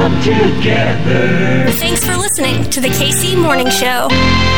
come together. Thanks for listening to the KC Morning Show.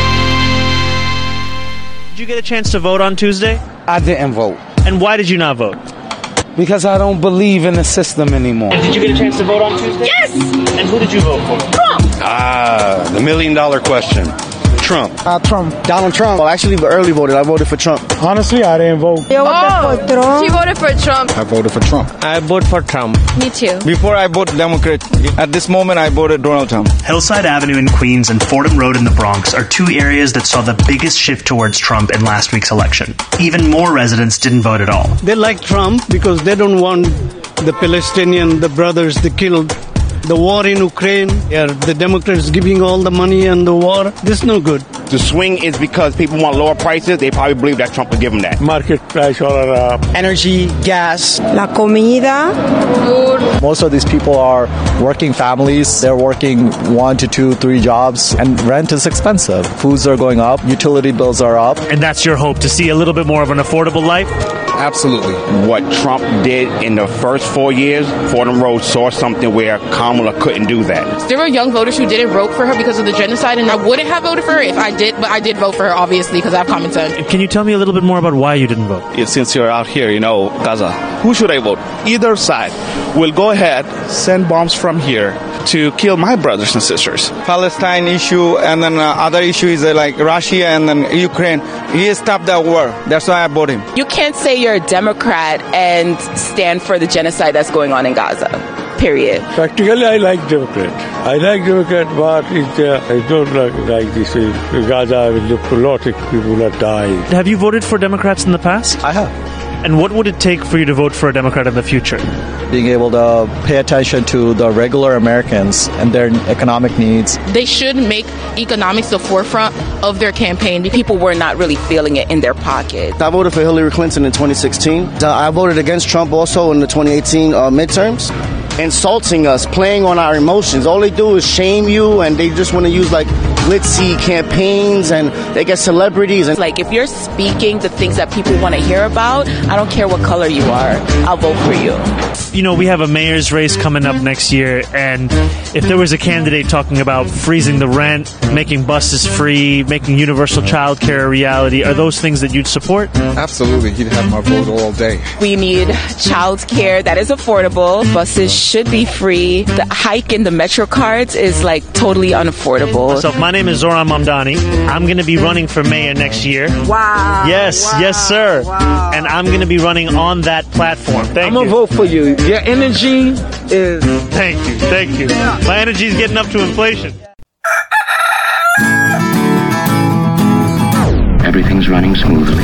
Did you get a chance to vote on Tuesday? I didn't vote. And why did you not vote? Because I don't believe in the system anymore. And did you get a chance to vote on Tuesday? Yes! And who did you vote for? Trump! The $1 million question. Trump. Trump. Donald Trump. I actually early voted. I voted for Trump. Honestly, I didn't vote. She voted for Trump. I voted for Trump. I voted for Trump. Me too. Before I voted Democrat, at this moment I voted Donald Trump. Hillside Avenue in Queens and Fordham Road in the Bronx are two areas that saw the biggest shift towards Trump in last week's election. Even more residents didn't vote at all. They like Trump because they don't want the Palestinian, the brothers they killed. The war in Ukraine, the Democrats giving all the money and the war. This is no good. The swing is because people want lower prices. They probably believe that Trump will give them that. Market price all around. Energy, gas. La comida. Food. Most of these people are working families. They're working 1 to 2, 3 jobs, and rent is expensive. Foods are going up. Utility bills are up. And that's your hope, to see a little bit more of an affordable life? Absolutely. What Trump did in the first 4 years, Fordham Road saw something where Kamala couldn't do that. There were young voters who didn't vote for her because of the genocide, and I wouldn't have voted for her if I did, but I did vote for her, obviously, because I have common sense. Can you tell me a little bit more about why you didn't vote? Since you're out here, Gaza, who should I vote? Either side will go ahead, send bombs from here to kill my brothers and sisters. Palestine issue, and then other issue is like Russia and then Ukraine. He stopped that war. That's why I voted him. You can't say you're a Democrat and stand for the genocide that's going on in Gaza. Period. Practically, I like Democrat. but I don't like this. Gaza, a lot of people are dying. Have you voted for Democrats in the past? I have. And what would it take for you to vote for a Democrat in the future? Being able to pay attention to the regular Americans and their economic needs. They should make economics the forefront of their campaign. People were not really feeling it in their pocket. I voted for Hillary Clinton in 2016. I voted against Trump also in the 2018 midterms. Insulting us, playing on our emotions. All they do is shame you, and they just want to use like glitzy campaigns, and they get celebrities. And like, if you're speaking the things that people want to hear about, I don't care what color you are, I'll vote for you. You know, we have a mayor's race coming up next year, and if there was a candidate talking about freezing the rent, making buses free, making universal child care a reality, are those things that you'd support? Absolutely. He'd have my vote all day. We need child care that is affordable. Buses should be free. The hike in the Metro cards is like totally unaffordable. So my name is Zoran Mamdani. I'm going to be running for mayor next year. Wow. Yes, wow. yes, sir. Wow. And I'm going to be running on that platform. I'm going to vote for you. Your energy is... Thank you. My energy is getting up to inflation. Everything's running smoothly.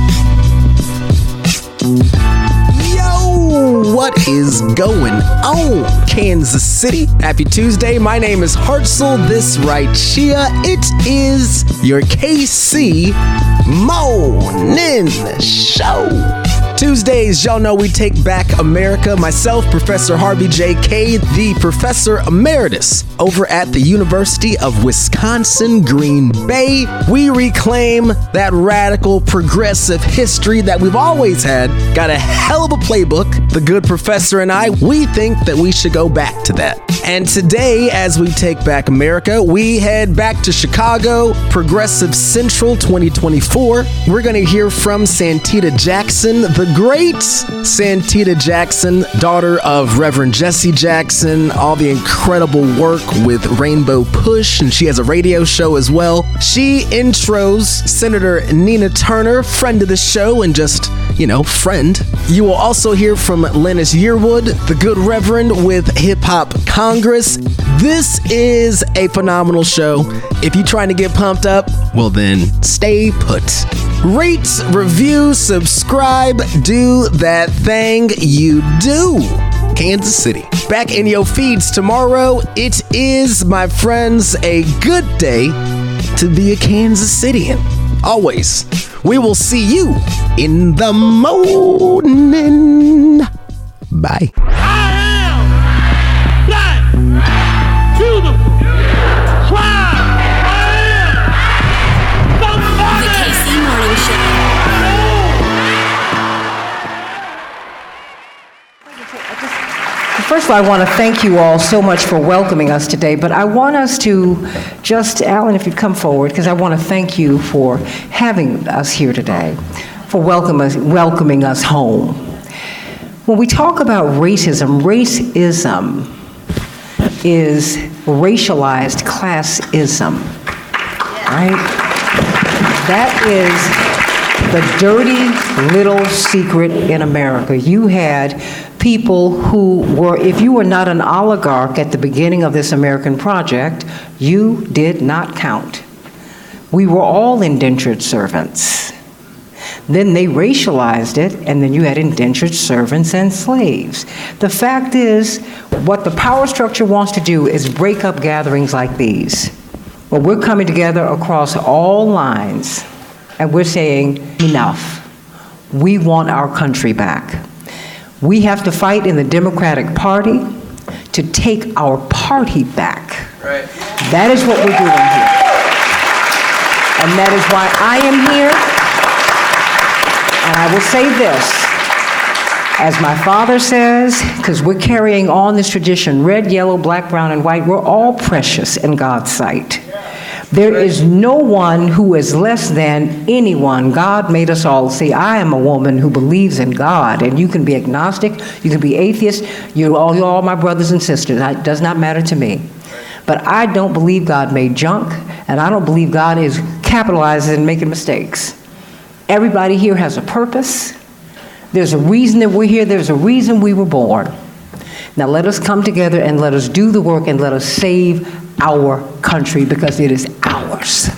What is going on, Kansas City? Happy Tuesday. My name is Hartzell. This right here, it is your KC Morning Show. Tuesdays, y'all know we take back America. Myself, Professor Harvey J. Kaye, the Professor Emeritus over at the University of Wisconsin, Green Bay. We reclaim that radical, progressive history that we've always had. Got a hell of a playbook. The good professor and I, we think that we should go back to that. And today, as we take back America, we head back to Chicago, Progressive Central 2024. We're going to hear from Santita Jackson, the great Santita Jackson, daughter of Reverend Jesse Jackson, all the incredible work with Rainbow Push, and she has a radio show as well. She intros Senator Nina Turner, friend of the show, and just, friend. You will also hear from Lennis Yearwood, the good Reverend with Hip Hop Congress. This is a phenomenal show. If you're trying to get pumped up, well then, stay put. Rate, review, subscribe, do that thing you do. Kansas City. Back in your feeds tomorrow. It is, my friends, a good day to be a Kansas Citian. Always. We will see you in the morning. Bye. First of all, I want to thank you all so much for welcoming us today, but I want us to just, Alan, if you'd come forward, because I want to thank you for having us here today, for welcoming us home. When we talk about racism is racialized classism, right? That is the dirty little secret in America. You had people who were, if you were not an oligarch at the beginning of this American project, you did not count. We were all indentured servants. Then they racialized it, and then you had indentured servants and slaves. The fact is, what the power structure wants to do is break up gatherings like these. But we're coming together across all lines, and we're saying, enough. We want our country back. We have to fight in the Democratic Party to take our party back. Right. That is what we're doing here. And that is why I am here. And I will say this, as my father says, because we're carrying on this tradition, red, yellow, black, brown, and white, we're all precious in God's sight. There is no one who is less than anyone. God made us all. See, I am a woman who believes in God, and you can be agnostic, you can be atheist, you're all my brothers and sisters. It does not matter to me. But I don't believe God made junk, and I don't believe God is capitalizing and making mistakes. Everybody here has a purpose. There's a reason that we're here. There's a reason we were born. Now let us come together and let us do the work and let us save our country because it is ours.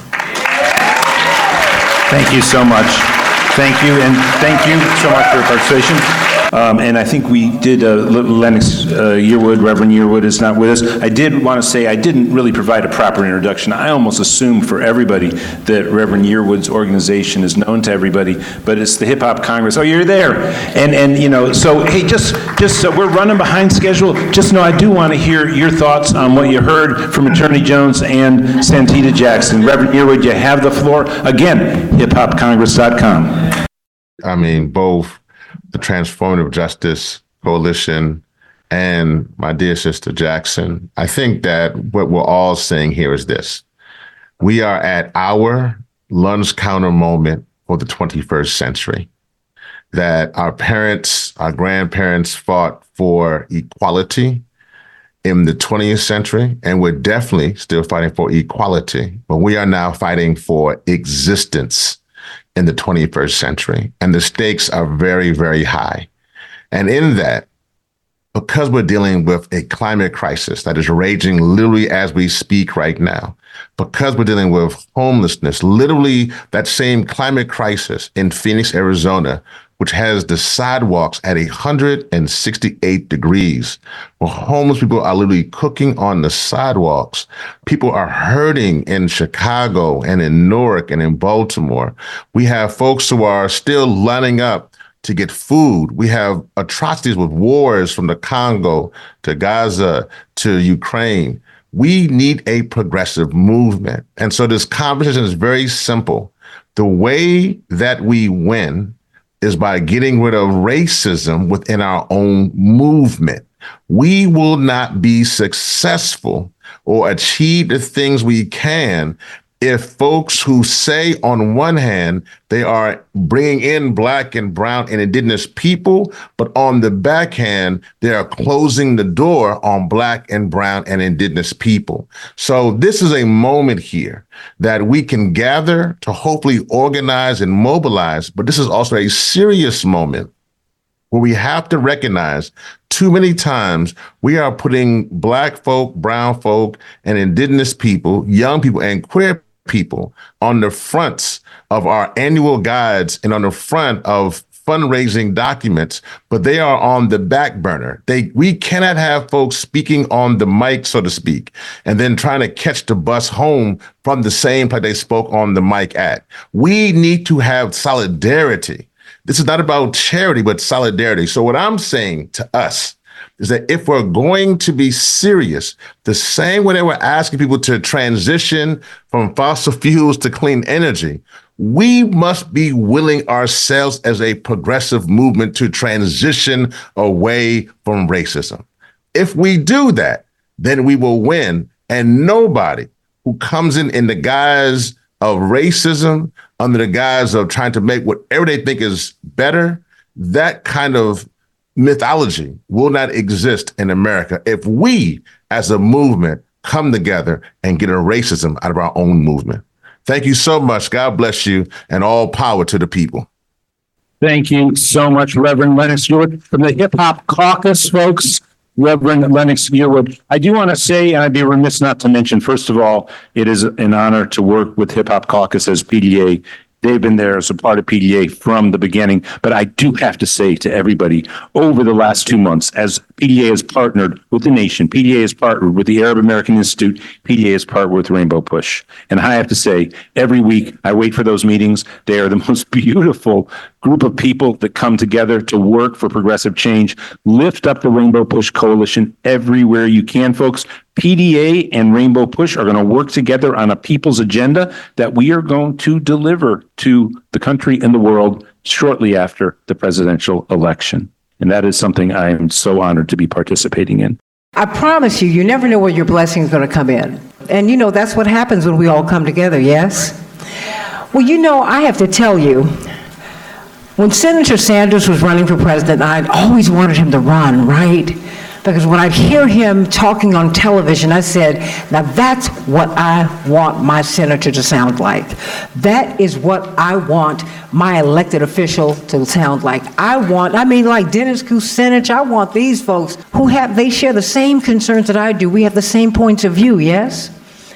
Thank you so much. Thank you, and thank you so much for your participation. And I think we did, Lennox Yearwood, Reverend Yearwood is not with us. I did want to say I didn't really provide a proper introduction. I almost assume for everybody that Reverend Yearwood's organization is known to everybody, but it's the Hip Hop Congress. Oh, you're there. And you know, so hey, just so we're running behind schedule, just know I do want to hear your thoughts on what you heard from Attorney Jones and Santita Jackson. Reverend Yearwood, you have the floor. Again, hiphopcongress.com. I mean, both the Transformative Justice Coalition and my dear sister Jackson, I think that what we're all saying here is this. We are at our lunch counter moment for the 21st century. That our parents, our grandparents fought for equality in the 20th century, and we're definitely still fighting for equality, but we are now fighting for existence in the 21st century. And the stakes are very, very high. And in that, because we're dealing with a climate crisis that is raging literally as we speak right now, because we're dealing with homelessness, literally that same climate crisis in Phoenix, Arizona, which has the sidewalks at 168 degrees, where homeless people are literally cooking on the sidewalks. People are hurting in Chicago and in Newark and in Baltimore. We have folks who are still lining up to get food. We have atrocities with wars from the Congo to Gaza to Ukraine. We need a progressive movement. And so this conversation is very simple. The way that we win is by getting rid of racism within our own movement. We will not be successful or achieve the things we can if folks who say on one hand they are bringing in Black and brown and indigenous people, but on the back hand, they are closing the door on Black and brown and indigenous people. So this is a moment here that we can gather to hopefully organize and mobilize, but this is also a serious moment where we have to recognize too many times we are putting Black folk, brown folk, and indigenous people, young people, and queer people on the fronts of our annual guides and on the front of fundraising documents, but they are on the back burner. We cannot have folks speaking on the mic, so to speak, and then trying to catch the bus home from the same place they spoke on the mic at. We need to have solidarity. This is not about charity, but solidarity. So what I'm saying to us is that if we're going to be serious, the same way that we're asking people to transition from fossil fuels to clean energy, we must be willing ourselves as a progressive movement to transition away from racism. If we do that, then we will win. And nobody who comes in the guise of racism, under the guise of trying to make whatever they think is better, that kind of mythology will not exist in America if we, as a movement, come together and get a racism out of our own movement. Thank you so much. God bless you, and all power to the people. Thank you so much, Reverend Lennox Yearwood. From the Hip Hop Caucus, folks, Reverend Lennox Yearwood. I do want to say, and I'd be remiss not to mention, first of all, it is an honor to work with Hip Hop Caucus as PDA. They've been there as a part of PDA from the beginning. But I do have to say to everybody, over the last 2 months, as PDA has partnered with the nation, PDA has partnered with the Arab American Institute, PDA has partnered with Rainbow Push. And I have to say, every week I wait for those meetings. They are the most beautiful group of people that come together to work for progressive change. Lift up the Rainbow Push Coalition everywhere you can, folks. PDA and Rainbow Push are going to work together on a people's agenda that we are going to deliver to the country and the world shortly after the presidential election. And that is something I am so honored to be participating in. I promise you, you never know where your blessing is going to come in. And that's what happens when we all come together, yes? Well, I have to tell you, when Senator Sanders was running for president, I'd always wanted him to run, right? Because when I hear him talking on television, I said, now that's what I want my senator to sound like. That is what I want my elected official to sound like. Like Dennis Kucinich, I want these folks they share the same concerns that I do. We have the same points of view, yes?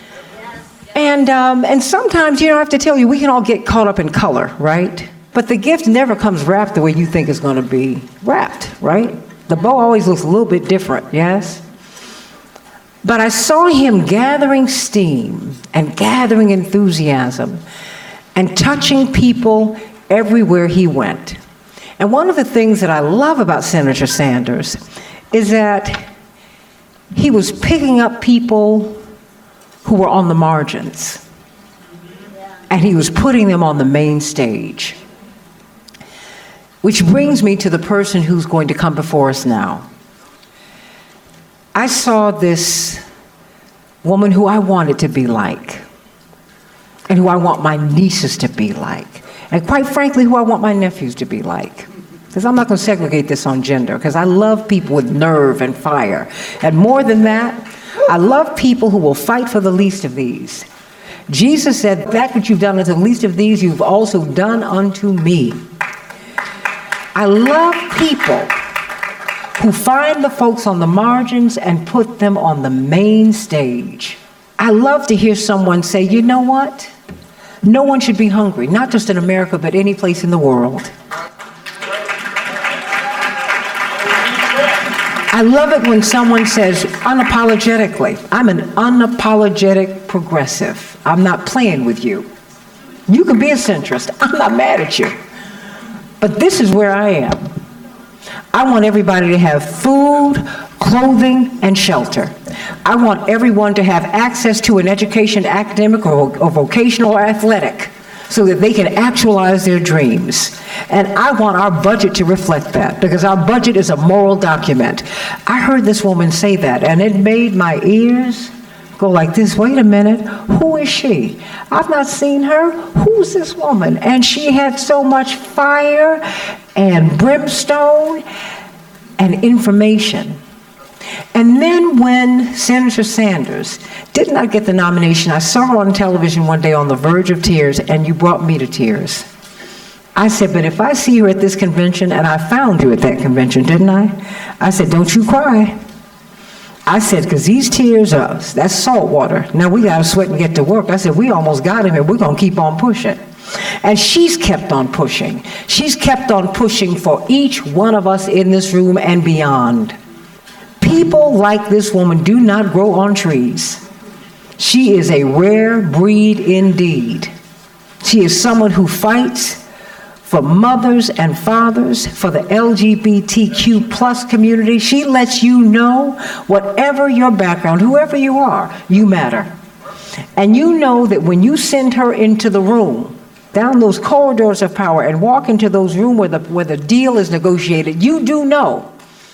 And sometimes, I have to tell you, we can all get caught up in color, right? But the gift never comes wrapped the way you think it's going to be wrapped, right? The bow always looks a little bit different, yes? But I saw him gathering steam and gathering enthusiasm and touching people everywhere he went. And one of the things that I love about Senator Sanders is that he was picking up people who were on the margins, and he was putting them on the main stage. Which brings me to the person who's going to come before us now. I saw this woman who I wanted to be like, and who I want my nieces to be like, and quite frankly, who I want my nephews to be like. Because I'm not going to segregate this on gender, because I love people with nerve and fire. And more than that, I love people who will fight for the least of these. Jesus said, that which you've done unto the least of these, you've also done unto me. I love people who find the folks on the margins and put them on the main stage. I love to hear someone say, you know what? No one should be hungry, not just in America, but any place in the world. I love it when someone says unapologetically, I'm an unapologetic progressive. I'm not playing with you. You can be a centrist. I'm not mad at you. But this is where I am. I want everybody to have food, clothing, and shelter. I want everyone to have access to an education, academic or vocational or athletic, so that they can actualize their dreams. And I want our budget to reflect that, because our budget is a moral document. I heard this woman say that, and it made my ears go like this. Wait a minute, who is she? I've not seen her. Who's this woman? And she had so much fire and brimstone and information. And then when Senator Sanders did not get the nomination, I saw her on television one day on the verge of tears, and you brought me to tears. I said, but if I see her at this convention, and I found you at that convention, didn't I? I said, don't you cry. I said, because these tears that's salt water. Now we got to sweat and get to work. I said, we almost got him, and we're going to keep on pushing. And she's kept on pushing. She's kept on pushing for each one of us in this room and beyond. People like this woman do not grow on trees. She is a rare breed indeed. She is someone who fights for mothers and fathers, for the LGBTQ plus community. She lets you know, whatever your background, whoever you are, you matter. And you know that when you send her into the room, down those corridors of power, and walk into those rooms where the deal is negotiated, you do know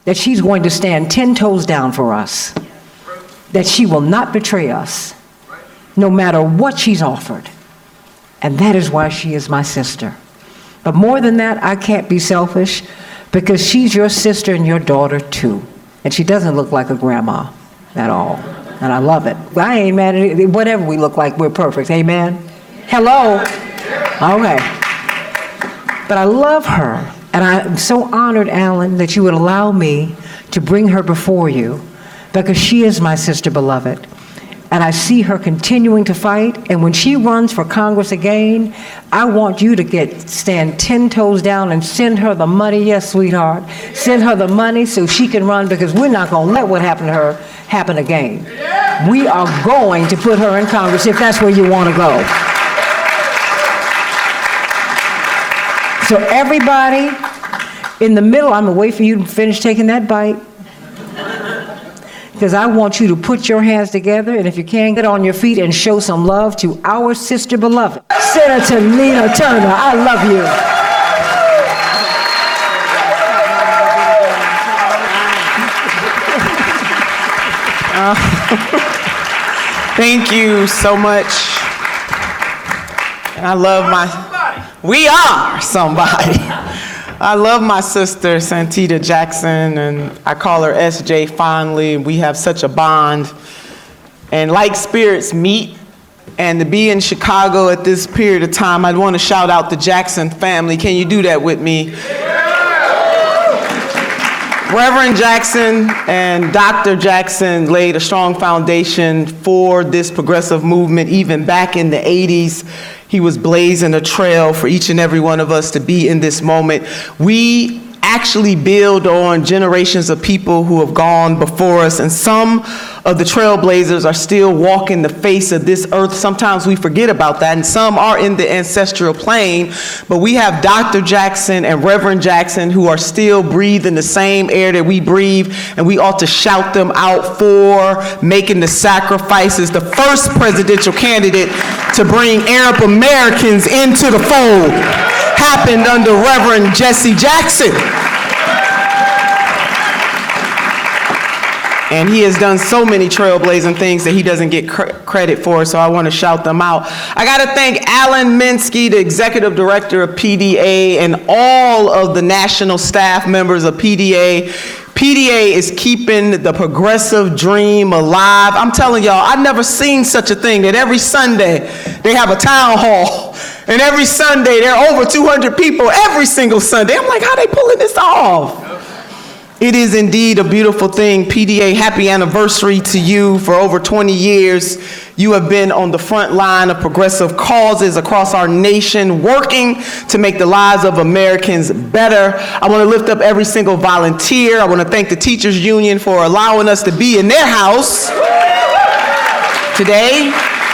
that she's going to stand 10 toes down for us, that she will not betray us, no matter what she's offered. And that is why she is my sister. But more than that, I can't be selfish, because she's your sister and your daughter too. And she doesn't look like a grandma at all. And I love it. I ain't mad at it. Whatever we look like, we're perfect. Amen? Hello? Okay. But I love her. And I'm so honored, Alan, that you would allow me to bring her before you, because she is my sister beloved. And I see her continuing to fight. And when she runs for Congress again, I want you to stand 10 toes down and send her the money. Yes, sweetheart. Send her the money so she can run, because we're not going to let what happened to her happen again. We are going to put her in Congress if that's where you want to go. So everybody in the middle, I'm going to wait for you to finish taking that bite, because I want you to put your hands together, and if you can, get on your feet and show some love to our sister beloved, Senator Nina Turner. I love you. Thank you so much. And I love we are somebody. I love my sister, Santita Jackson, and I call her SJ fondly. We have such a bond. And like spirits meet, and to be in Chicago at this period of time, I'd want to shout out the Jackson family. Can you do that with me? Reverend Jackson and Dr. Jackson laid a strong foundation for this progressive movement even back in the 80s. He was blazing a trail for each and every one of us to be in this moment. We actually build on generations of people who have gone before us, and some of the trailblazers are still walking the face of this earth. Sometimes we forget about that, and some are in the ancestral plane, but we have Dr. Jackson and Reverend Jackson who are still breathing the same air that we breathe, and we ought to shout them out for making the sacrifices. The first presidential candidate to bring Arab Americans into the fold happened under Reverend Jesse Jackson. And he has done so many trailblazing things that he doesn't get credit for, so I want to shout them out. I got to thank Alan Minsky, the executive director of PDA, and all of the national staff members of PDA. PDA is keeping the progressive dream alive. I'm telling y'all, I've never seen such a thing, that every Sunday they have a town hall, and every Sunday there are over 200 people every single Sunday. I'm like, how they pulling this off? It is indeed a beautiful thing. PDA, happy anniversary to you. For over 20 years, you have been on the front line of progressive causes across our nation, working to make the lives of Americans better. I want to lift up every single volunteer. I want to thank the Teachers Union for allowing us to be in their house today.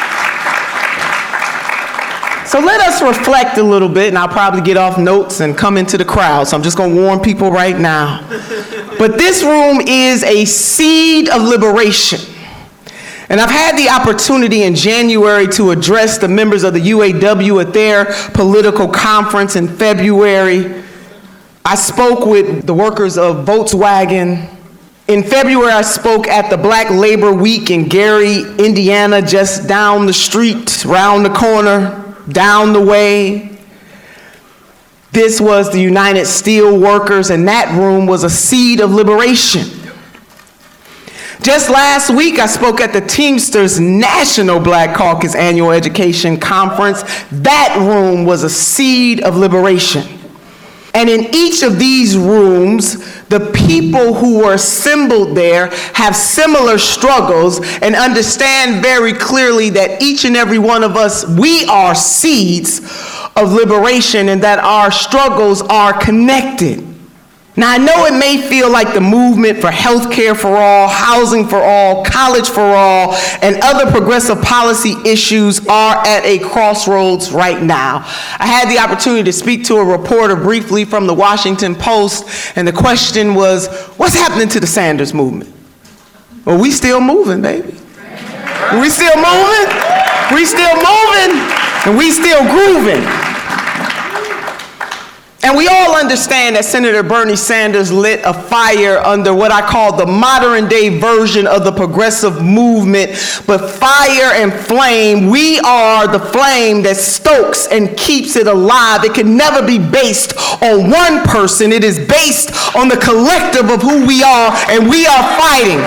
So let us reflect a little bit, and I'll probably get off notes and come into the crowd, so I'm just going to warn people right now. But this room is a seed of liberation. And I've had the opportunity in January to address the members of the UAW at their political conference in February. I spoke with the workers of Volkswagen. In February, I spoke at the Black Labor Week in Gary, Indiana, just down the street, round the corner, down the way. This was the United Steelworkers, and that room was a seed of liberation. Just last week, I spoke at the Teamsters National Black Caucus Annual Education Conference. That room was a seed of liberation. And in each of these rooms, the people who were assembled there have similar struggles and understand very clearly that each and every one of us, we are seeds of liberation, and that our struggles are connected. Now, I know it may feel like the movement for health care for all, housing for all, college for all, and other progressive policy issues are at a crossroads right now. I had the opportunity to speak to a reporter briefly from the Washington Post, and the question was, what's happening to the Sanders movement? Well, we still moving, baby. We still moving, and we still grooving. And we all understand that Senator Bernie Sanders lit a fire under what I call the modern day version of the progressive movement. But fire and flame, we are the flame that stokes and keeps it alive. It can never be based on one person. It is based on the collective of who we are, and we are fighting.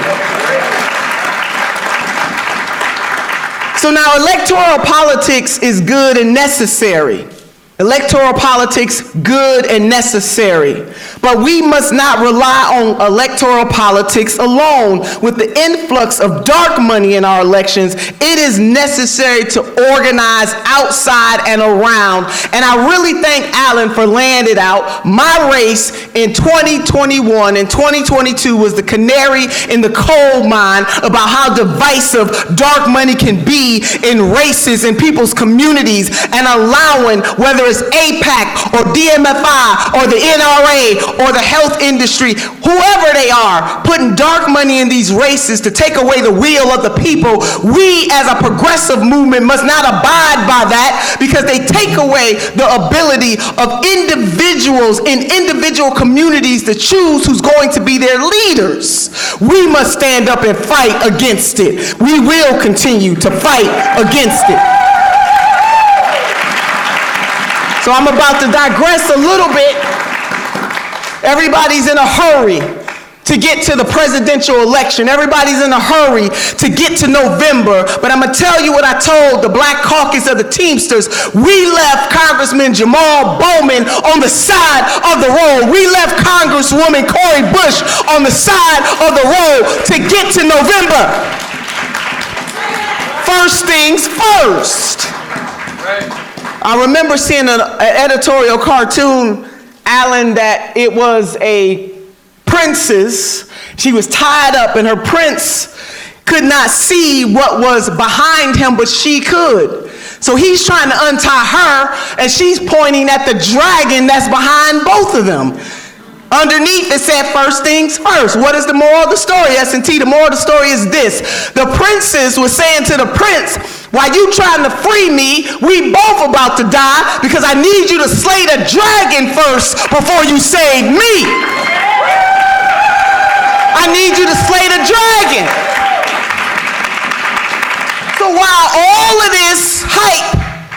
So now electoral politics is good and necessary. Electoral politics, good and necessary. But we must not rely on electoral politics alone. With the influx of dark money in our elections, it is necessary to organize outside and around. And I really thank Alan for laying it out. My race in 2021 and 2022 was the canary in the coal mine about how divisive dark money can be in races in people's communities, and allowing, whether it's AIPAC or DMFI or the NRA or the health industry, whoever they are, putting dark money in these races to take away the will of the people. We as a progressive movement must not abide by that, because they take away the ability of individuals in individual communities to choose who's going to be their leaders. We must stand up and fight against it. We will continue to fight against it. So I'm about to digress a little bit. Everybody's in a hurry to get to the presidential election. Everybody's in a hurry to get to November. But I'm going to tell you what I told the Black Caucus of the Teamsters. We left Congressman Jamal Bowman on the side of the road. We left Congresswoman Cori Bush on the side of the road to get to November. First things first. I remember seeing an editorial cartoon, Alan, that it was a princess. She was tied up, and her prince could not see what was behind him, but she could. So he's trying to untie her, and she's pointing at the dragon that's behind both of them. Underneath it said, first things first. What is the moral of the story, S&T? The moral of the story is this. The princess was saying to the prince, while you trying to free me, we both about to die, because I need you to slay the dragon first before you save me. I need you to slay the dragon. So while all of this hype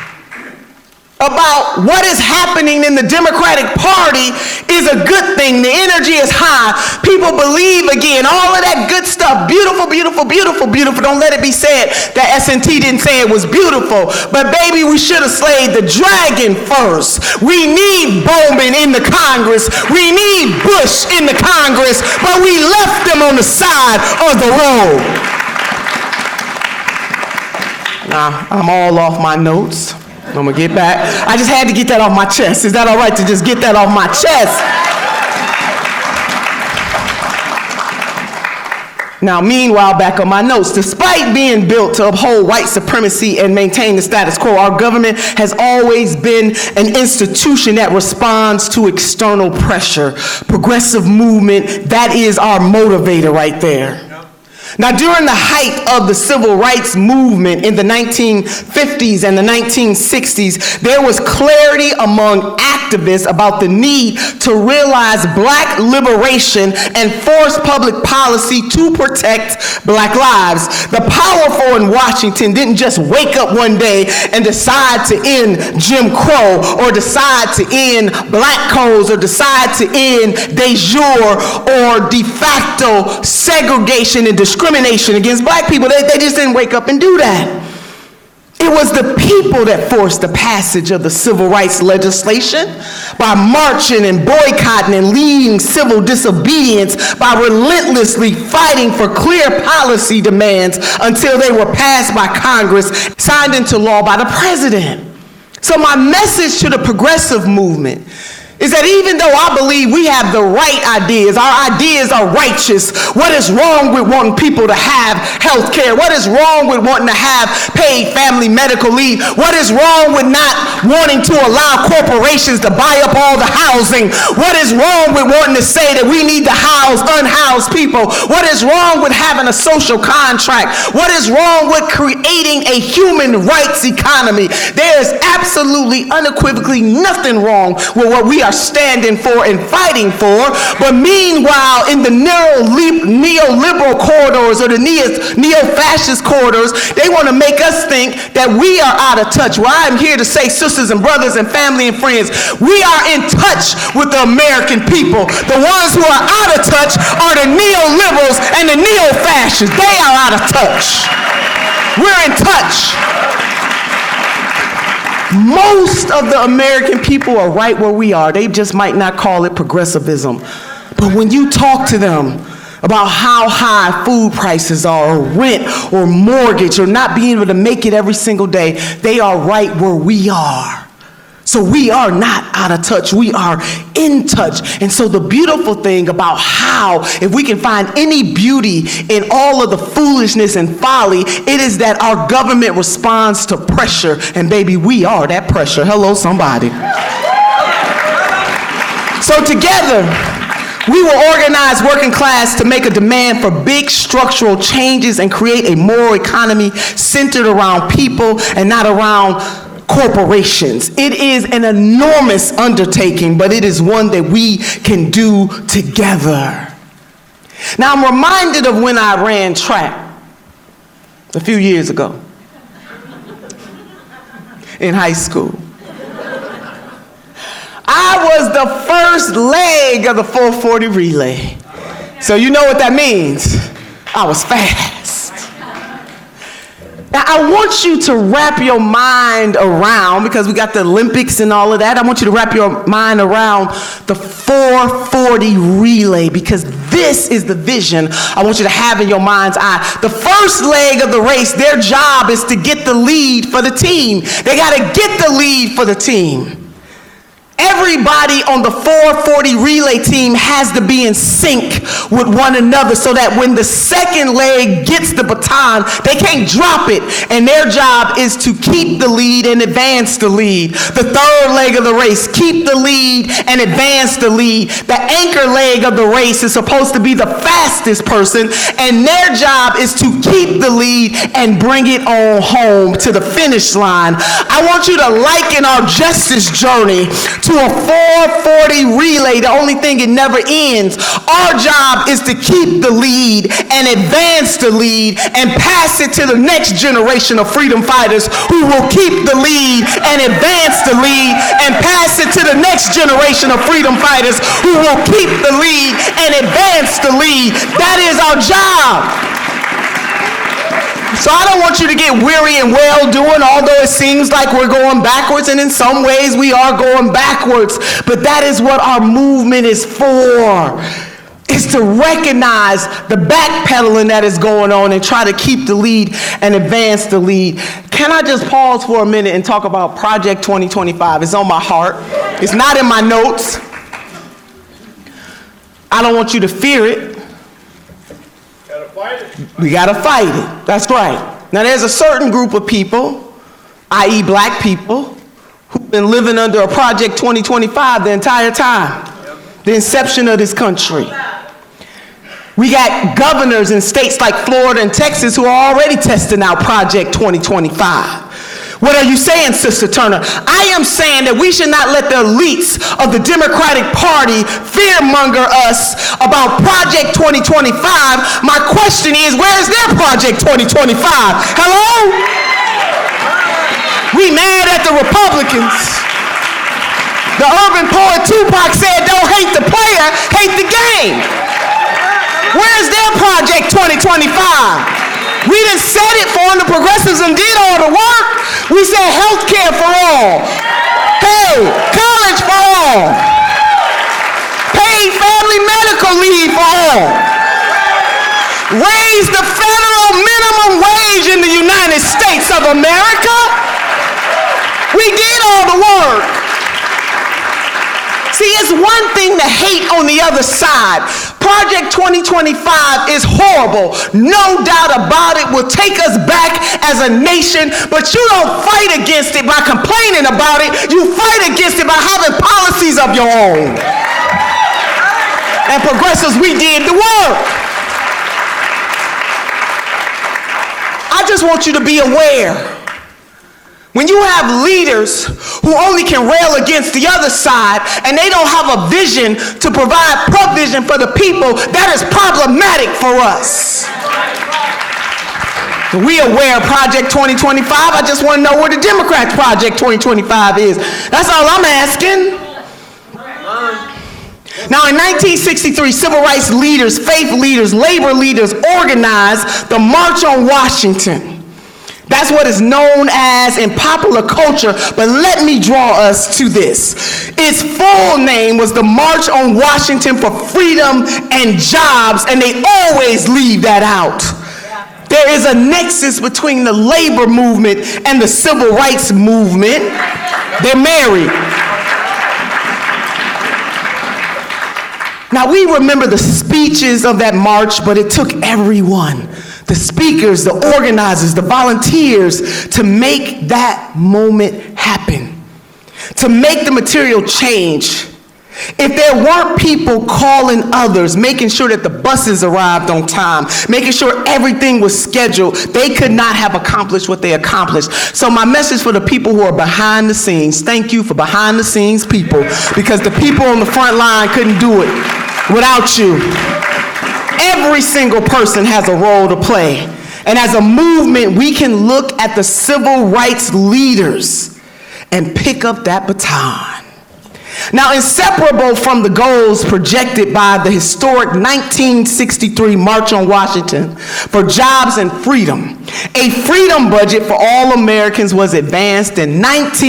about what is happening in the Democratic Party is a good thing, the energy is high, people believe again, all of that good stuff, beautiful, beautiful, beautiful, beautiful. Don't let it be said that S&T didn't say it was beautiful, but baby, we should have slayed the dragon first. We need Bowman in the Congress, we need Bush in the Congress, but we left them on the side of the road. Now, I'm all off my notes. I'm gonna get back. I just had to get that off my chest. Is that all right to just get that off my chest? Now, meanwhile, back on my notes, despite being built to uphold white supremacy and maintain the status quo, our government has always been an institution that responds to external pressure. Progressive movement, that is our motivator right there. Now, during the height of the civil rights movement in the 1950s and the 1960s, there was clarity among activists about the need to realize black liberation and force public policy to protect black lives. The powerful in Washington didn't just wake up one day and decide to end Jim Crow, or decide to end black codes, or decide to end de jure or de facto segregation and discrimination against black people. They just didn't wake up and do that. It was the people that forced the passage of the civil rights legislation by marching and boycotting and leading civil disobedience, by relentlessly fighting for clear policy demands until they were passed by Congress, signed into law by the president. So my message to the progressive movement is that even though I believe we have the right ideas, our ideas are righteous. What is wrong with wanting people to have health care? What is wrong with wanting to have paid family medical leave? What is wrong with not wanting to allow corporations to buy up all the housing? What is wrong with wanting to say that we need to house unhoused people? What is wrong with having a social contract? What is wrong with creating a human rights economy? There is absolutely, unequivocally nothing wrong with what we are standing for and fighting for. But meanwhile, in the neoliberal corridors or the neo-fascist corridors, they want to make us think that we are out of touch. Well, I'm here to say, sisters and brothers and family and friends, we are in touch with the American people. The ones who are out of touch are the neoliberals and the neo-fascists. They are out of touch. We're in touch. Most of the American people are right where we are. They just might not call it progressivism. But when you talk to them about how high food prices are, or rent, or mortgage, or not being able to make it every single day, they are right where we are. So we are not out of touch, we are in touch. And so the beautiful thing about how, if we can find any beauty in all of the foolishness and folly, it is that our government responds to pressure. And baby, we are that pressure. Hello, somebody. So together, we will organize working class to make a demand for big structural changes and create a moral economy centered around people and not around corporations. It is an enormous undertaking, but it is one that we can do together. Now, I'm reminded of when I ran track a few years ago in high school. I was the first leg of the 440 relay. So you know what that means. I was fast. Now, I want you to wrap your mind around, because we got the Olympics and all of that, I want you to wrap your mind around the 440 relay, because this is the vision I want you to have in your mind's eye. The first leg of the race, their job is to get the lead for the team. They got to get the lead for the team. Everybody on the 440 relay team has to be in sync with one another so that when the second leg gets the baton, they can't drop it. And their job is to keep the lead and advance the lead. The third leg of the race, keep the lead and advance the lead. The anchor leg of the race is supposed to be the fastest person, and their job is to keep the lead and bring it on home to the finish line. I want you to liken our justice journey to a 440 relay. The only thing, it never ends. Our job is to keep the lead and advance the lead and pass it to the next generation of freedom fighters who will keep the lead and advance the lead and pass it to the next generation of freedom fighters who will keep the lead and advance the lead. That is our job. So I don't want you to get weary and well-doing, although it seems like we're going backwards, and in some ways we are going backwards. But that is what our movement is for, is to recognize the backpedaling that is going on and try to keep the lead and advance the lead. Can I just pause for a minute and talk about Project 2025? It's on my heart. It's not in my notes. I don't want you to fear it. We gotta fight it. That's right. Now there's a certain group of people, i.e. black people, who've been living under a Project 2025 the entire time, the inception of this country. We got governors in states like Florida and Texas who are already testing out Project 2025. What are you saying, Sister Turner? I am saying that we should not let the elites of the Democratic Party fearmonger us about Project 2025. My question is, where is their Project 2025? Hello? We mad at the Republicans. The urban poet Tupac said, don't hate the player, hate the game. Where's their Project 2025? We didn't set it for them. The progressives and did all the work. We said health care for all. Hey, college for all. Paid family medical leave for all. Raise the federal minimum wage in the United States of America. We did all the work. See, it's one thing to hate on the other side. Project 2025 is horrible. No doubt about it, will take us back as a nation, but you don't fight against it by complaining about it. You fight against it by having policies of your own. And progressives, we did the work. I just want you to be aware. When you have leaders who only can rail against the other side and they don't have a vision to provide provision for the people, that is problematic for us. We aware of Project 2025. I just want to know where the Democrats' Project 2025 is. That's all I'm asking. Now, in 1963, civil rights leaders, faith leaders, labor leaders organized the March on Washington. That's what is known as in popular culture, but let me draw us to this. Its full name was the March on Washington for Freedom and Jobs, and they always leave that out. There is a nexus between the labor movement and the civil rights movement. They're married. Now, we remember the speeches of that march, but it took everyone, the speakers, the organizers, the volunteers, to make that moment happen, to make the material change. If there weren't people calling others, making sure that the buses arrived on time, making sure everything was scheduled, they could not have accomplished what they accomplished. So my message for the people who are behind the scenes, thank you for behind the scenes people, because the people on the front line couldn't do it without you. Every single person has a role to play. And as a movement, we can look at the civil rights leaders and pick up that baton. Now, inseparable from the goals projected by the historic 1963 March on Washington for Jobs and Freedom, a freedom budget for all Americans was advanced in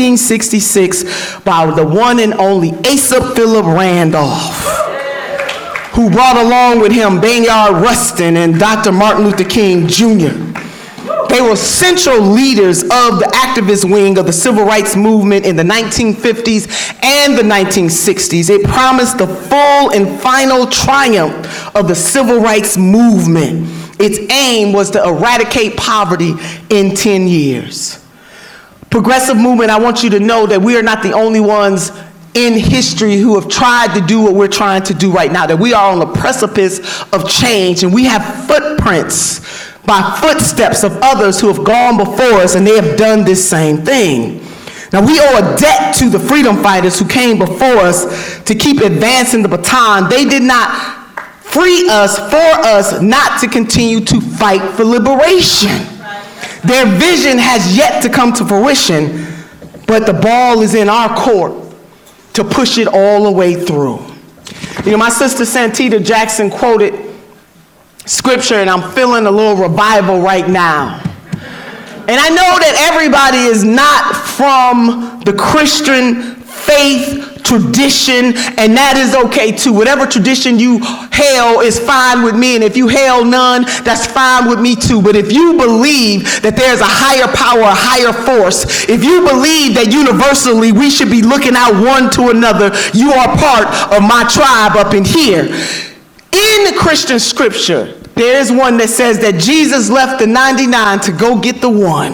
1966 by the one and only Asa Philip Randolph, who brought along with him Bayard Rustin and Dr. Martin Luther King Jr. They were central leaders of the activist wing of the civil rights movement in the 1950s and the 1960s. It promised the full and final triumph of the civil rights movement. Its aim was to eradicate poverty in 10 years. Progressive movement, I want you to know that we are not the only ones in history who have tried to do what we're trying to do right now, that we are on the precipice of change, and we have footprints by footsteps of others who have gone before us, and they have done this same thing. Now, we owe a debt to the freedom fighters who came before us to keep advancing the baton. They did not free us for us not to continue to fight for liberation. Their vision has yet to come to fruition, but the ball is in our court to push it all the way through. You know, my sister Santita Jackson quoted scripture, and I'm feeling a little revival right now. And I know that everybody is not from the Christian faith tradition, and that is okay too. Whatever tradition you hail is fine with me, and if you hail none, that's fine with me too. But if you believe that there's a higher power, a higher force, if you believe that universally we should be looking out one to another, you are part of my tribe up in here. In the Christian scripture, there is one that says that Jesus left the 99 to go get the one.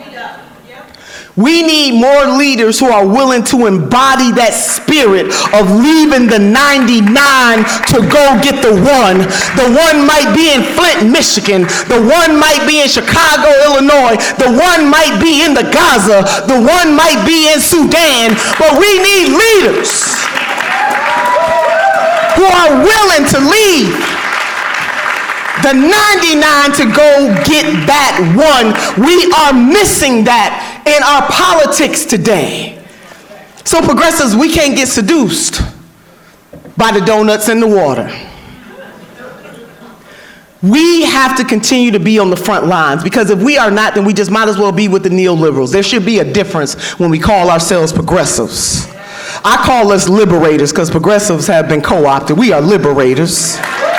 We need more leaders who are willing to embody that spirit of leaving the 99 to go get the one. The one might be in Flint, Michigan. The one might be in Chicago, Illinois. The one might be in the Gaza. The one might be in Sudan. But we need leaders who are willing to leave the 99 to go get that one. We are missing that in our politics today. So progressives, we can't get seduced by the donuts and the water. We have to continue to be on the front lines, because if we are not, then we just might as well be with the neoliberals. There should be a difference when we call ourselves progressives. I call us liberators because progressives have been co-opted. We are liberators.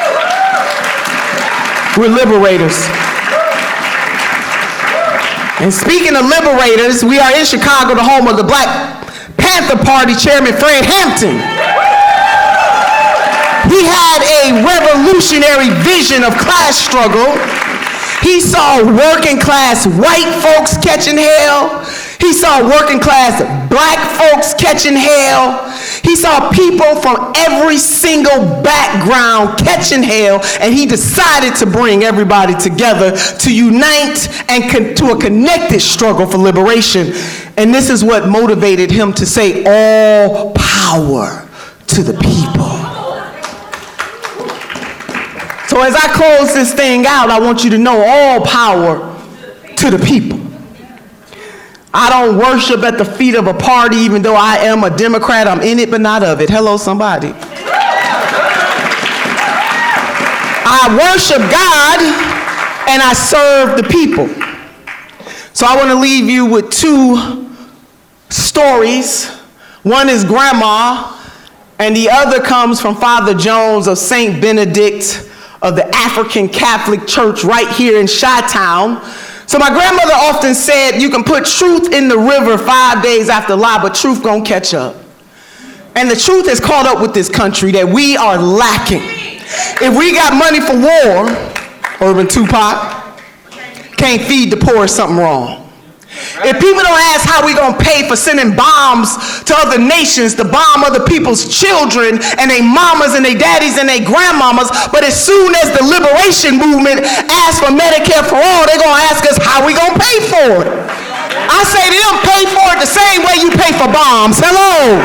We're liberators. And speaking of liberators, we are in Chicago, the home of the Black Panther Party chairman, Fred Hampton. He had a revolutionary vision of class struggle. He saw working class white folks catching hell. He saw working class black folks catching hell. He He saw people from every single background catching hell, and he decided to bring everybody together to unite and to a connected struggle for liberation. And this is what motivated him to say, all power to the people. So as I close this thing out, I want you to know all power to the people. I don't worship at the feet of a party, even though I am a Democrat. I'm in it, but not of it. Hello, somebody. I worship God and I serve the people. So I want to leave you with two stories. One is grandma, and the other comes from Father Jones of St. Benedict of the African Catholic Church right here in Chi-Town. So my grandmother often said, you can put truth in the river 5 days after lie, but truth gonna catch up. And the truth has caught up with this country that we are lacking. If we got money for war, Urban Tupac, can't feed the poor, something wrong. If people don't ask how we gonna pay for sending bombs to other nations to bomb other people's children and their mamas and their daddies and their grandmamas, but as soon as the liberation movement asks for Medicare for all, they're gonna ask us how we gonna pay for it. I say to them, pay for it the same way you pay for bombs. Hello.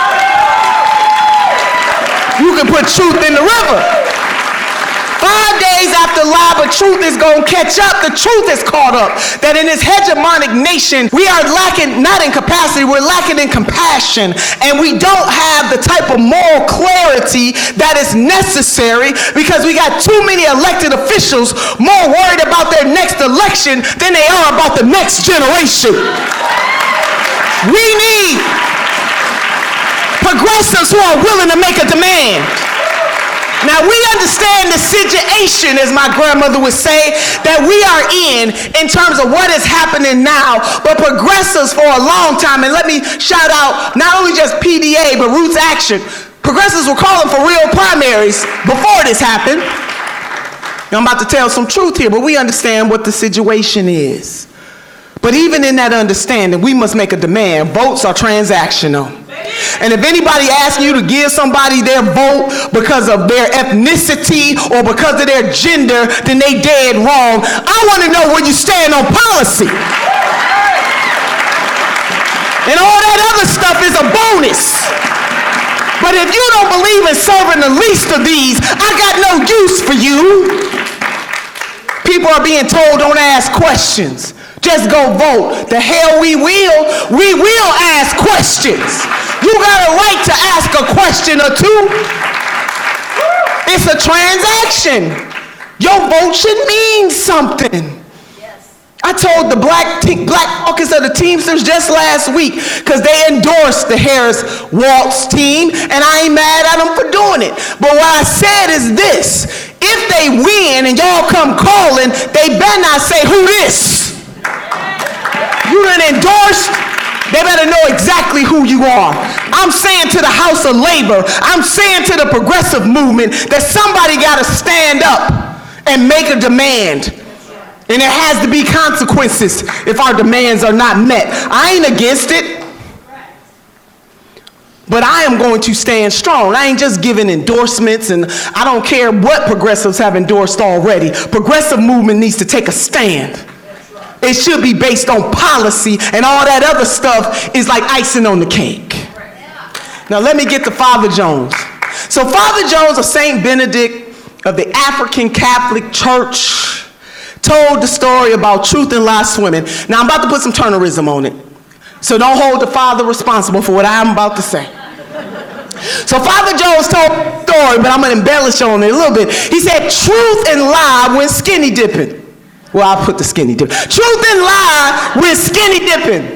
You can put truth in the river. 5 days after lie, but truth is going to catch up. The truth is caught up. That in this hegemonic nation, we are lacking, not in capacity, we're lacking in compassion. And we don't have the type of moral clarity that is necessary because we got too many elected officials more worried about their next election than they are about the next generation. We need progressives who are willing to make a demand. Now, we understand the situation, as my grandmother would say, that we are in terms of what is happening now, but progressives for a long time, and let me shout out not only just PDA, but Roots Action. Progressives were calling for real primaries before this happened. Now, I'm about to tell some truth here, but we understand what the situation is. But even in that understanding, we must make a demand. Votes are transactional. And if anybody asks you to give somebody their vote because of their ethnicity or because of their gender, then they dead wrong. I want to know where you stand on policy. And all that other stuff is a bonus. But if you don't believe in serving the least of these, I got no use for you. People are being told don't ask questions. Just go vote. The hell we will. We will ask questions. You got a right to ask a question or two. It's a transaction. Your vote should mean something. I told the Black Caucus of the Teamsters just last week because they endorsed the Harris Waltz team, and I ain't mad at them for doing it. But what I said is this: if they win and y'all come calling, they better not say who this. You done endorsed, they better know exactly who you are. I'm saying to the House of Labor, I'm saying to the progressive movement that somebody got to stand up and make a demand. And there has to be consequences if our demands are not met. I ain't against it. But I am going to stand strong. I ain't just giving endorsements, and I don't care what progressives have endorsed already. Progressive movement needs to take a stand. It should be based on policy, and all that other stuff is like icing on the cake. Now let me get to Father Jones. So Father Jones of St. Benedict of the African Catholic Church told the story about truth and lie swimming. Now I'm about to put some Turnerism on it. So don't hold the father responsible for what I'm about to say. So Father Jones told the story, but I'm going to embellish on it a little bit. He said truth and lie went skinny dipping. Well, I'll put the skinny dip. Truth and lie went skinny dipping.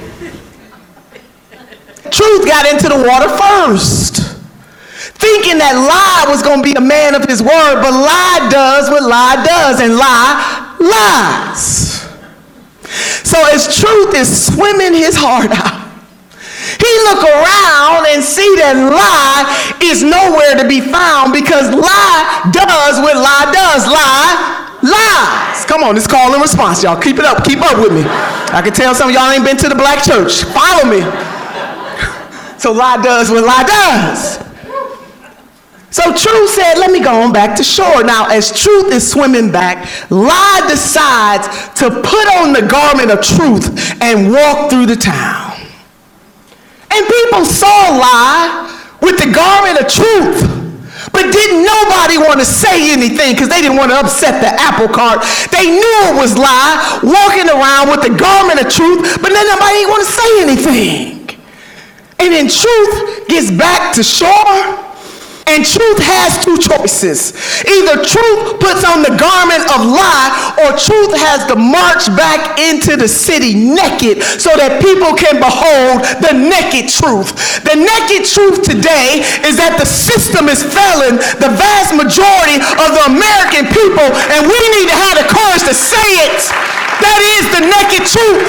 Truth got into the water first, thinking that lie was going to be a man of his word, but lie does what lie does, and lie lies. So as truth is swimming his heart out, he look around and see that lie is nowhere to be found because lie does what lie does. Lie lies. Come on, it's call and response, y'all. Keep it up. Keep up with me. I can tell some of y'all ain't been to the black church. Follow me. So lie does what lie does. So Truth said, let me go on back to shore. Now, as Truth is swimming back, Lie decides to put on the garment of truth and walk through the town. And people saw Lie with the garment of truth. But didn't nobody want to say anything because they didn't want to upset the apple cart. They knew it was Lie walking around with the garment of truth, but then nobody didn't want to say anything. And then Truth gets back to shore. And Truth has two choices. Either Truth puts on the garment of Lie, or Truth has to march back into the city naked so that people can behold the naked truth. The naked truth today is that the system is failing the vast majority of the American people, and we need to have the courage to say it. That is the naked truth.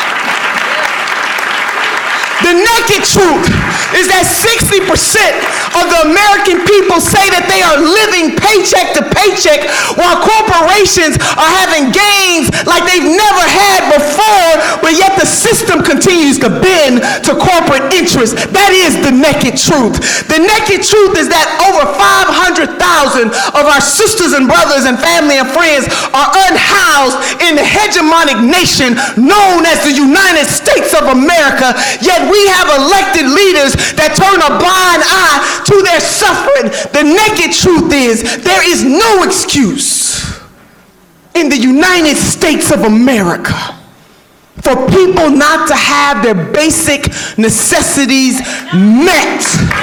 The naked truth is that 60% of the American people say that they are living paycheck to paycheck while corporations are having gains like they've never had before, but yet the system continues to bend to corporate interests. That is the naked truth. The naked truth is that over 500,000 of our sisters and brothers and family and friends are unhoused in the hegemonic nation known as the United States of America, yet we have elected leaders that turn a blind eye to their suffering. The naked truth is there is no excuse in the United States of America for people not to have their basic necessities met.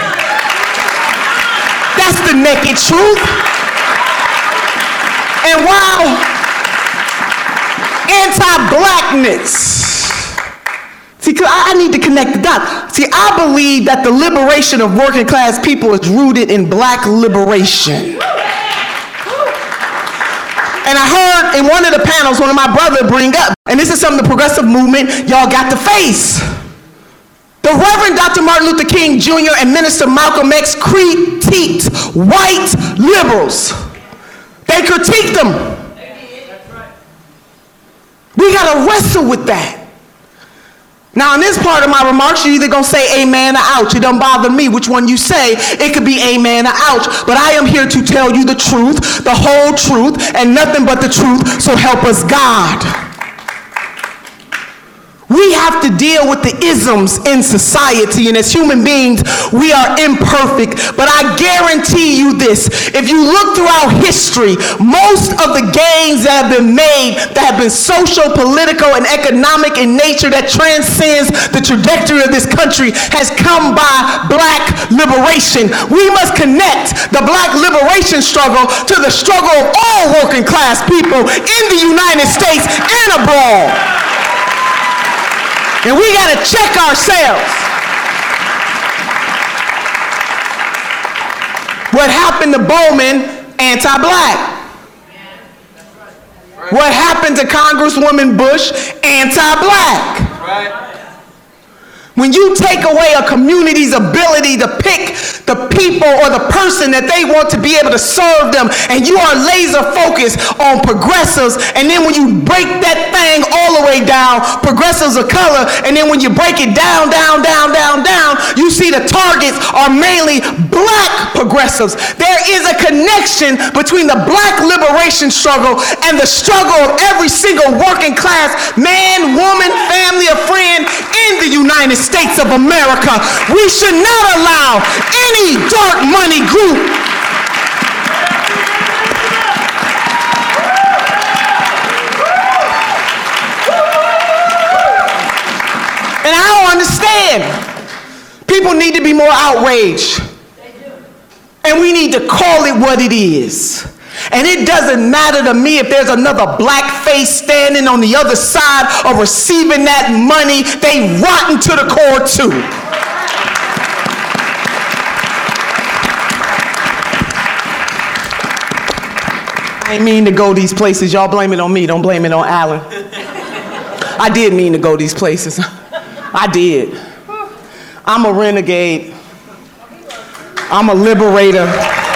That's the naked truth. And while anti-blackness, see, I need to connect the dots. See, I believe that the liberation of working class people is rooted in black liberation. And I heard in one of the panels, one of my brothers bring up, and this is something the progressive movement, y'all got to face. The Reverend Dr. Martin Luther King Jr. and Minister Malcolm X critiqued white liberals. They critiqued them. We got to wrestle with that. Now, in this part of my remarks, you're either going to say amen or ouch. It don't bother me which one you say. It could be amen or ouch. But I am here to tell you the truth, the whole truth, and nothing but the truth, so help us God. We have to deal with the isms in society, and as human beings, we are imperfect. But I guarantee you this, if you look throughout history, most of the gains that have been made, that have been social, political, and economic in nature that transcends the trajectory of this country has come by black liberation. We must connect the black liberation struggle to the struggle of all working class people in the United States and abroad. And we got to check ourselves. What happened to Bowman, anti-black. What happened to Congresswoman Bush, anti-black. When you take away a community's ability to pick the people or the person that they want to be able to serve them, and you are laser focused on progressives, and then when you break that thing all the way down, progressives of color, and then when you break it down, you see the targets are mainly black progressives. There is a connection between the black liberation struggle and the struggle of every single working class man, woman, family, or friend in the United States of America. We should not allow any dark money group and I don't understand. People need to be more outraged. And we need to call it what it is. And it doesn't matter to me if there's another black face standing on the other side of receiving that money. They rotten to the core too. I ain't mean to go these places. Y'all blame it on me. Don't blame it on Alan. I did mean to go these places. I did. I'm a renegade. I'm a liberator.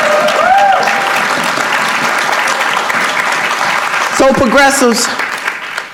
So progressives,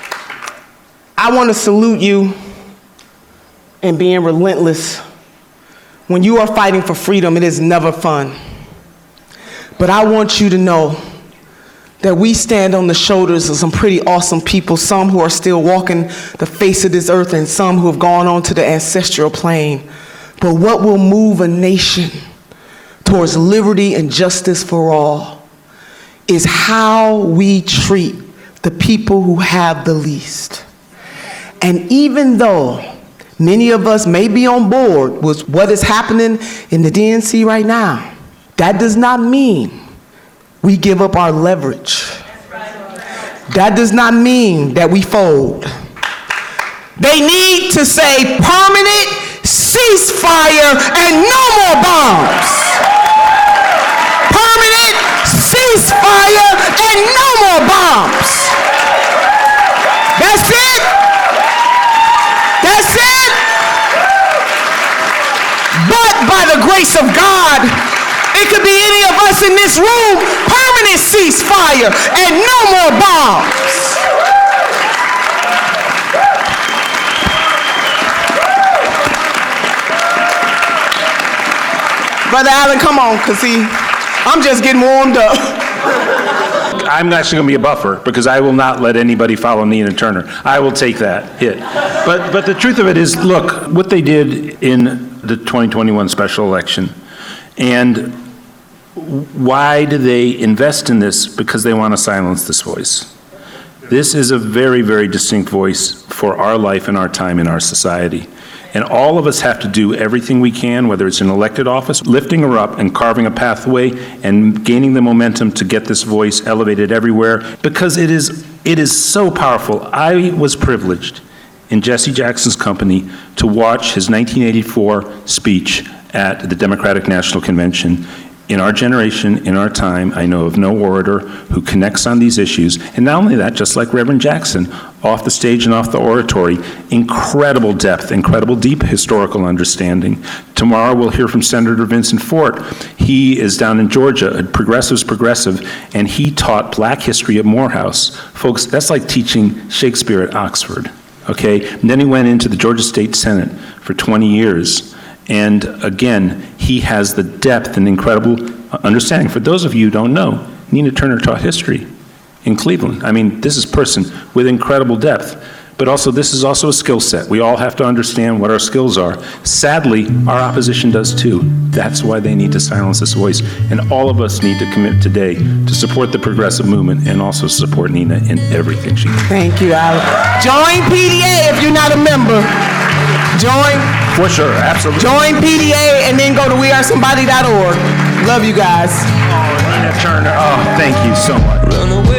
I want to salute you in being relentless when you are fighting for freedom, it is never fun. But I want you to know that we stand on the shoulders of some pretty awesome people, some who are still walking the face of this earth and some who have gone on to the ancestral plane. But what will move a nation towards liberty and justice for all is how we treat the people who have the least. And even though many of us may be on board with what is happening in the DNC right now, that does not mean we give up our leverage. That does not mean that we fold. They need to say permanent ceasefire and no more bombs. Permanent ceasefire and no more bombs. That's it. That's it. But by the grace of God, it could be any of us in this room, permanent ceasefire and no more bombs. Brother Allen, come on, because I'm just getting warmed up. I'm actually going to be a buffer because I will not let anybody follow Nina Turner. I will take that hit. But the truth of it is, look, what they did in the 2021 special election, and why do they invest in this? Because they want to silence this voice. This is a very, very distinct voice for our life and our time in our society. And all of us have to do everything we can, whether it's in elected office, lifting her up and carving a pathway and gaining the momentum to get this voice elevated everywhere, because it is so powerful. I was privileged in Jesse Jackson's company to watch his 1984 speech at the Democratic National Convention. In our generation, in our time, I know of no orator who connects on these issues. And not only that, just like Reverend Jackson, off the stage and off the oratory, incredible depth, incredible deep historical understanding. Tomorrow we'll hear from Senator Vincent Fort. He is down in Georgia, a progressive's progressive, and he taught black history at Morehouse. Folks, that's like teaching Shakespeare at Oxford, okay? And then he went into the Georgia State Senate for 20 years. And again, he has the depth and incredible understanding. For those of you who don't know, Nina Turner taught history in Cleveland. I mean, this is a person with incredible depth, but also this is also a skill set. We all have to understand what our skills are. Sadly, our opposition does too. That's why they need to silence this voice. And all of us need to commit today to support the progressive movement and also support Nina in everything she does. Thank you, Alan. Join PDA if you're not a member. Join. For sure, absolutely. Join PDA and then go to wearesomebody.org. Love you guys. Oh, Nina Turner. Oh, thank you so much.